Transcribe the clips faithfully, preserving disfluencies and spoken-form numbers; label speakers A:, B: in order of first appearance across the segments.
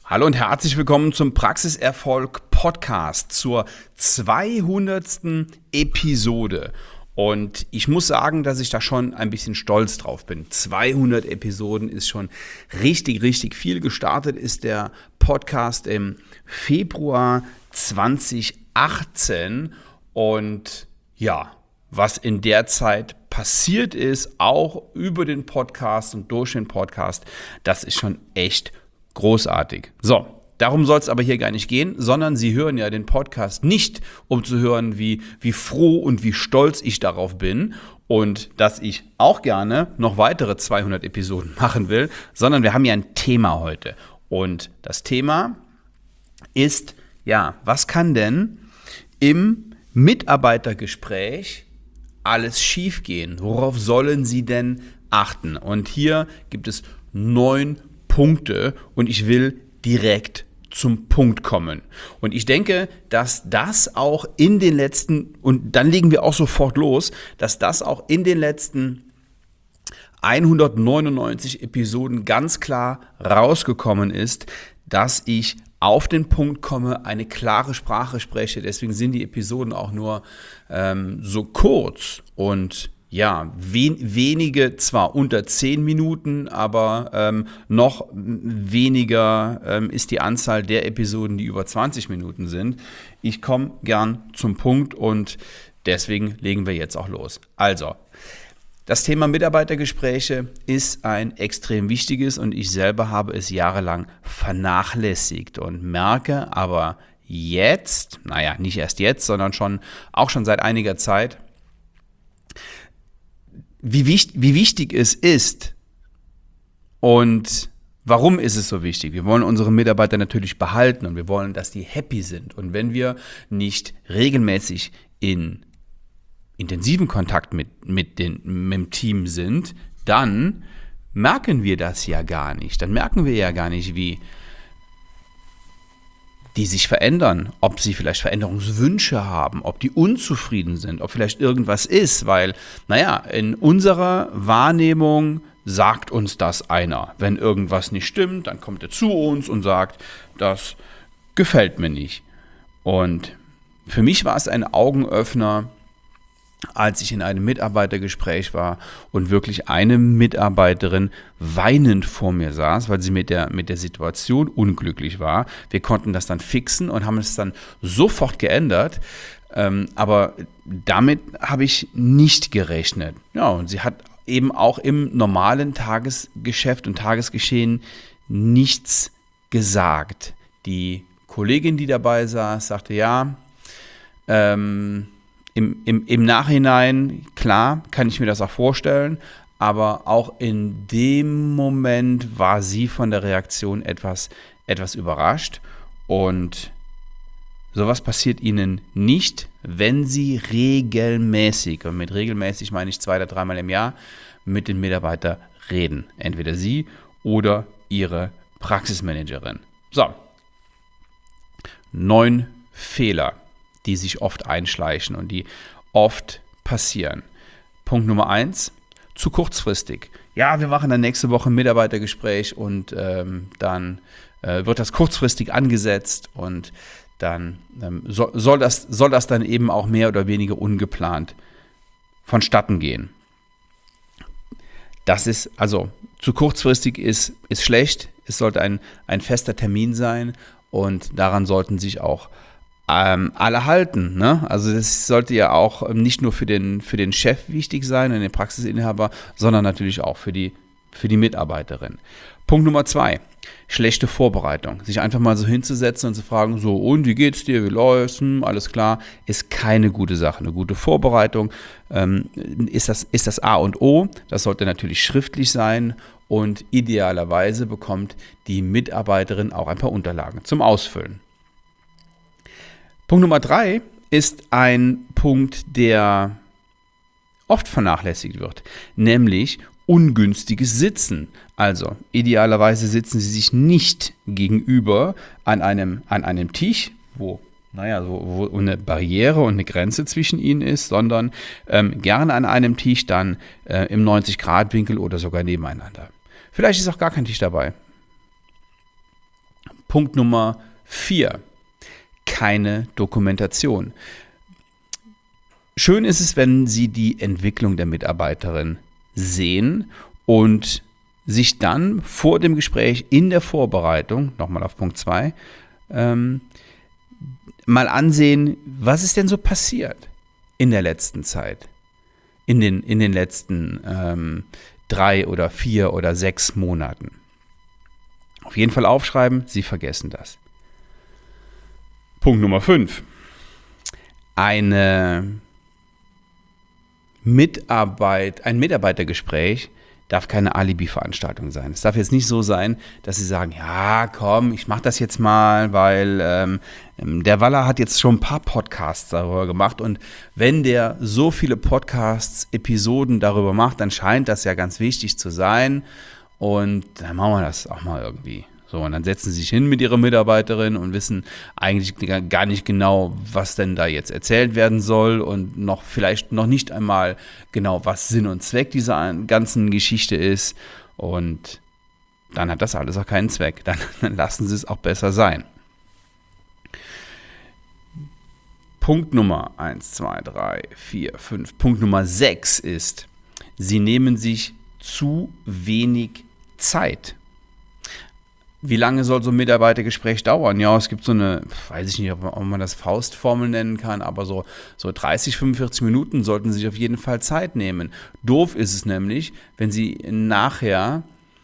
A: Hallo und herzlich willkommen zum Praxiserfolg Podcast zur zweihundertsten Episode. Und ich muss sagen, dass ich da schon ein bisschen stolz drauf bin. zweihundert Episoden ist schon richtig, richtig viel. Gestartet ist der Podcast im Februar zweitausendachtzehn. Und ja, was in der Zeit passiert ist, auch über den Podcast und durch den Podcast, das ist schon echt großartig. So, darum soll es aber hier gar nicht gehen, sondern Sie hören ja den Podcast nicht, um zu hören, wie, wie froh und wie stolz ich darauf bin und dass ich auch gerne noch weitere zweihundert Episoden machen will, sondern wir haben ja ein Thema heute. Und das Thema ist, ja, was kann denn im Mitarbeitergespräch alles schiefgehen? Worauf sollen Sie denn achten? Und hier gibt es neun Punkte und ich will direkt zum Punkt kommen. Und ich denke, dass das auch in den letzten, und dann legen wir auch sofort los, dass das auch in den letzten hundertneunundneunzig Episoden ganz klar rausgekommen ist, dass ich auf den Punkt komme, eine klare Sprache spreche. Deswegen sind die Episoden auch nur ähm, so kurz und ja, wen, wenige, zwar unter zehn Minuten, aber ähm, noch weniger ähm, ist die Anzahl der Episoden, die über zwanzig Minuten sind. Ich komme gern zum Punkt und deswegen legen wir jetzt auch los. Also, das Thema Mitarbeitergespräche ist ein extrem wichtiges und ich selber habe es jahrelang vernachlässigt und merke aber jetzt, naja, nicht erst jetzt, sondern schon auch schon seit einiger Zeit, Wie wichtig, wie wichtig es ist und warum ist es so wichtig? Wir wollen unsere Mitarbeiter natürlich behalten und wir wollen, dass die happy sind. Und wenn wir nicht regelmäßig in intensiven Kontakt mit, mit, den, mit dem Team sind, dann merken wir das ja gar nicht. Dann merken wir ja gar nicht, wie die sich verändern, ob sie vielleicht Veränderungswünsche haben, ob die unzufrieden sind, ob vielleicht irgendwas ist, weil, naja, in unserer Wahrnehmung sagt uns das einer. Wenn irgendwas nicht stimmt, dann kommt er zu uns und sagt, das gefällt mir nicht. Und für mich war es ein Augenöffner, als ich in einem Mitarbeitergespräch war und wirklich eine Mitarbeiterin weinend vor mir saß, weil sie mit der, mit der Situation unglücklich war. Wir konnten das dann fixen und haben es dann sofort geändert, ähm, aber damit habe ich nicht gerechnet. Ja, und sie hat eben auch im normalen Tagesgeschäft und Tagesgeschehen nichts gesagt. Die Kollegin, die dabei saß, sagte, ja, ähm, Im, im, Im Nachhinein, klar, kann ich mir das auch vorstellen, aber auch in dem Moment war sie von der Reaktion etwas, etwas überrascht und sowas passiert ihnen nicht, wenn sie regelmäßig, und mit regelmäßig meine ich zwei oder dreimal im Jahr, mit den Mitarbeitern reden. Entweder sie oder ihre Praxismanagerin. So, neun Fehler, die sich oft einschleichen und die oft passieren. Punkt Nummer eins, zu kurzfristig. Ja, wir machen dann nächste Woche ein Mitarbeitergespräch und ähm, dann äh, wird das kurzfristig angesetzt und dann ähm, so, soll, das, soll das dann eben auch mehr oder weniger ungeplant vonstatten gehen. Das ist, also zu kurzfristig ist, ist schlecht. Es sollte ein, ein fester Termin sein und daran sollten sich auch Ähm, alle halten, ne? Also das sollte ja auch nicht nur für den, für den Chef wichtig sein, den Praxisinhaber, sondern natürlich auch für die, für die Mitarbeiterin. Punkt Nummer zwei, schlechte Vorbereitung. Sich einfach mal so hinzusetzen und zu fragen, so, und wie geht's dir, wie läuft's, hm, alles klar, ist keine gute Sache. Eine gute Vorbereitung ähm, ist das, ist das A und O. Das sollte natürlich schriftlich sein und idealerweise bekommt die Mitarbeiterin auch ein paar Unterlagen zum Ausfüllen. Punkt Nummer drei ist ein Punkt, der oft vernachlässigt wird, nämlich ungünstiges Sitzen. Also idealerweise sitzen Sie sich nicht gegenüber an einem, an einem Tisch, wo, naja, wo, wo eine Barriere und eine Grenze zwischen Ihnen ist, sondern ähm, gerne an einem Tisch dann äh, im neunzig Grad Winkel oder sogar nebeneinander. Vielleicht ist auch gar kein Tisch dabei. Punkt Nummer vier. Keine Dokumentation. Schön ist es, wenn Sie die Entwicklung der Mitarbeiterin sehen und sich dann vor dem Gespräch in der Vorbereitung, nochmal auf Punkt zwei, ähm, mal ansehen, was ist denn so passiert in der letzten Zeit, in den, in den letzten ähm, drei oder vier oder sechs Monaten. Auf jeden Fall aufschreiben, Sie vergessen das. Punkt Nummer fünf. Eine Mitarbeit, ein Mitarbeitergespräch darf keine Alibi-Veranstaltung sein. Es darf jetzt nicht so sein, dass Sie sagen, ja komm, ich mache das jetzt mal, weil ähm, der Waller hat jetzt schon ein paar Podcasts darüber gemacht und wenn der so viele Podcasts, Episoden darüber macht, dann scheint das ja ganz wichtig zu sein und dann machen wir das auch mal irgendwie. So, und dann setzen sie sich hin mit ihrer Mitarbeiterin und wissen eigentlich gar nicht genau, was denn da jetzt erzählt werden soll und noch vielleicht noch nicht einmal genau, was Sinn und Zweck dieser ganzen Geschichte ist. Und dann hat das alles auch keinen Zweck. Dann, dann lassen sie es auch besser sein. Punkt Nummer eins, zwei, drei, vier, fünf. Punkt Nummer sechs ist, sie nehmen sich zu wenig Zeit. Wie lange soll so ein Mitarbeitergespräch dauern? Ja, es gibt so eine, weiß ich nicht, ob man das Faustformel nennen kann, aber so, so dreißig, fünfundvierzig Minuten sollten Sie sich auf jeden Fall Zeit nehmen. Doof ist es nämlich, wenn Sie nachher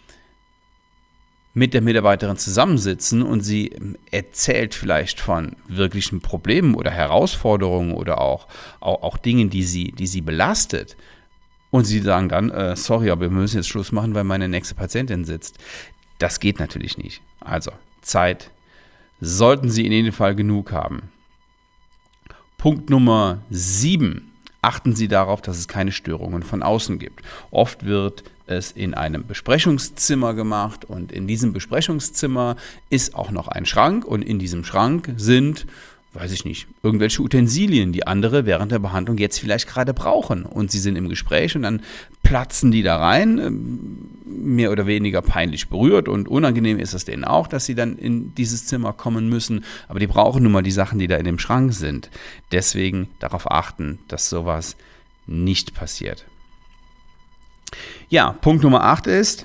A: mit der Mitarbeiterin zusammensitzen und sie erzählt vielleicht von wirklichen Problemen oder Herausforderungen oder auch, auch, auch Dingen, die sie, die sie belastet. Und sie sagen dann, äh, sorry, aber wir müssen jetzt Schluss machen, weil meine nächste Patientin sitzt. Das geht natürlich nicht. Also Zeit sollten Sie in jedem Fall genug haben. Punkt Nummer sieben. Achten Sie darauf, dass es keine Störungen von außen gibt. Oft wird es in einem Besprechungszimmer gemacht und in diesem Besprechungszimmer ist auch noch ein Schrank und in diesem Schrank sind, weiß ich nicht, irgendwelche Utensilien, die andere während der Behandlung jetzt vielleicht gerade brauchen. Und sie sind im Gespräch und dann platzen die da rein, mehr oder weniger peinlich berührt und unangenehm ist es denen auch, dass sie dann in dieses Zimmer kommen müssen. Aber die brauchen nun mal die Sachen, die da in dem Schrank sind. Deswegen darauf achten, dass sowas nicht passiert. Ja, Punkt Nummer acht ist,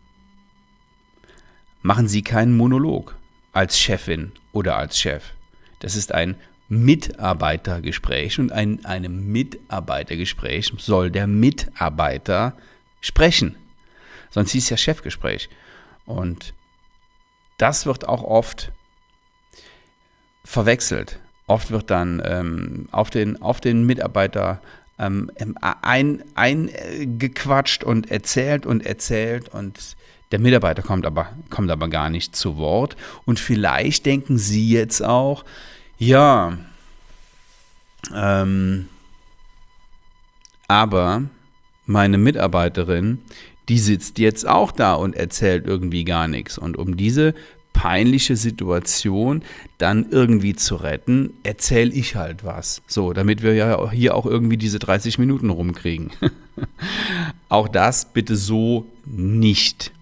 A: machen Sie keinen Monolog als Chefin oder als Chef. Das ist ein Mitarbeitergespräch und ein einem Mitarbeitergespräch soll der Mitarbeiter sprechen. Sonst hieß es ja Chefgespräch. Und das wird auch oft verwechselt. Oft wird dann ähm, auf den, auf den Mitarbeiter ähm, ein, eingequatscht und erzählt und erzählt und der Mitarbeiter kommt aber, kommt aber gar nicht zu Wort. Und vielleicht denken Sie jetzt auch, ja, ähm, aber meine Mitarbeiterin, die sitzt jetzt auch da und erzählt irgendwie gar nichts. Und um diese peinliche Situation dann irgendwie zu retten, erzähle ich halt was. So, damit wir ja hier auch irgendwie diese dreißig Minuten rumkriegen. Auch das bitte so nicht.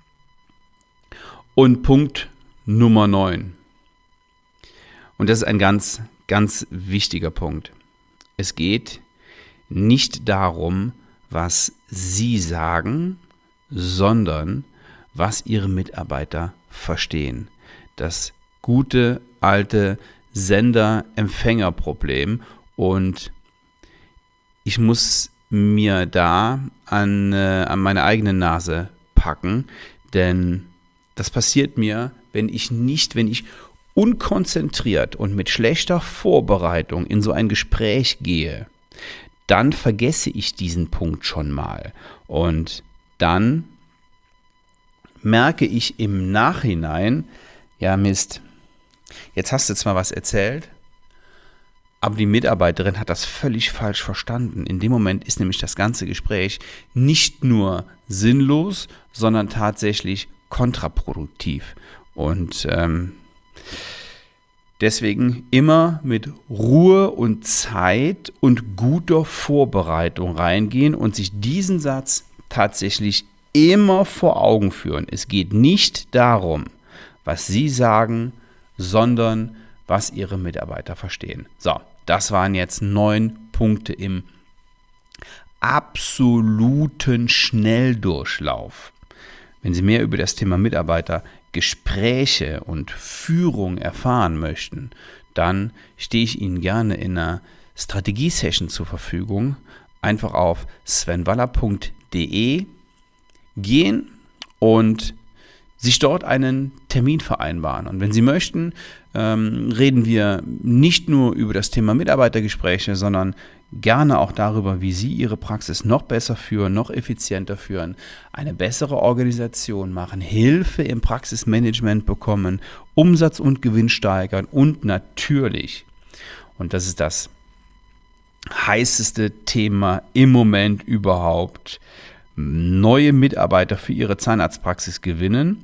A: Und Punkt Nummer neun. Und das ist ein ganz, ganz wichtiger Punkt. Es geht nicht darum, was Sie sagen, sondern was Ihre Mitarbeiter verstehen. Das gute, alte Sender-Empfänger-Problem. Und ich muss mir da an, äh, an meine eigene Nase packen, denn das passiert mir, wenn ich nicht, wenn ich unkonzentriert und mit schlechter Vorbereitung in so ein Gespräch gehe, dann vergesse ich diesen Punkt schon mal. Und dann merke ich im Nachhinein, ja Mist, jetzt hast du zwar was erzählt, aber die Mitarbeiterin hat das völlig falsch verstanden. In dem Moment ist nämlich das ganze Gespräch nicht nur sinnlos, sondern tatsächlich kontraproduktiv. Und ähm, deswegen immer mit Ruhe und Zeit und guter Vorbereitung reingehen und sich diesen Satz tatsächlich immer vor Augen führen. Es geht nicht darum, was Sie sagen, sondern was Ihre Mitarbeiter verstehen. So, das waren jetzt neun Punkte im absoluten Schnelldurchlauf. Wenn Sie mehr über das Thema Mitarbeitergespräche und Führung erfahren möchten, dann stehe ich Ihnen gerne in einer Strategie-Session zur Verfügung. Einfach auf sven waller punkt de gehen und sich dort einen Termin vereinbaren. Und wenn Sie möchten, ähm, reden wir nicht nur über das Thema Mitarbeitergespräche, sondern gerne auch darüber, wie Sie Ihre Praxis noch besser führen, noch effizienter führen, eine bessere Organisation machen, Hilfe im Praxismanagement bekommen, Umsatz und Gewinn steigern und natürlich, und das ist das heißeste Thema im Moment überhaupt, neue Mitarbeiter für Ihre Zahnarztpraxis gewinnen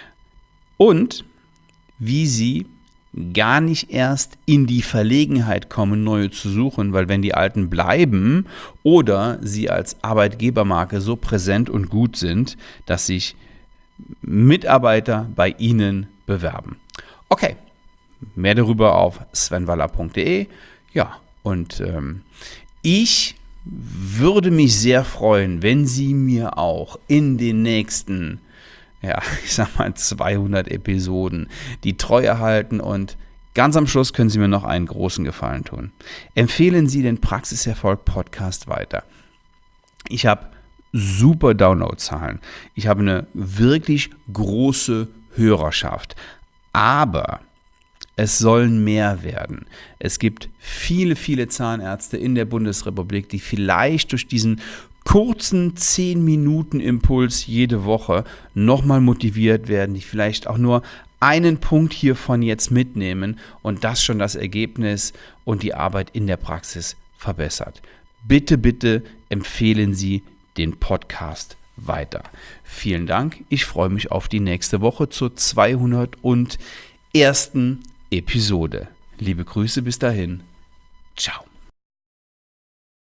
A: und wie Sie gar nicht erst in die Verlegenheit kommen, neue zu suchen, weil wenn die alten bleiben oder Sie als Arbeitgebermarke so präsent und gut sind, dass sich Mitarbeiter bei Ihnen bewerben. Okay, mehr darüber auf sven waller punkt de. Ja, und ähm, ich würde mich sehr freuen, wenn Sie mir auch in den nächsten, ja, ich sag mal zweihundert Episoden die Treue halten und ganz am Schluss können Sie mir noch einen großen Gefallen tun. Empfehlen Sie den Praxiserfolg Podcast weiter. Ich habe super Downloadzahlen. Ich habe eine wirklich große Hörerschaft. Aber es sollen mehr werden. Es gibt viele, viele Zahnärzte in der Bundesrepublik, die vielleicht durch diesen kurzen zehn Minuten Impuls jede Woche nochmal motiviert werden, die vielleicht auch nur einen Punkt hiervon jetzt mitnehmen und das schon das Ergebnis und die Arbeit in der Praxis verbessert. Bitte, bitte empfehlen Sie den Podcast weiter. Vielen Dank. Ich freue mich auf die nächste Woche zur zweihundertersten Episode. Liebe Grüße bis dahin. Ciao.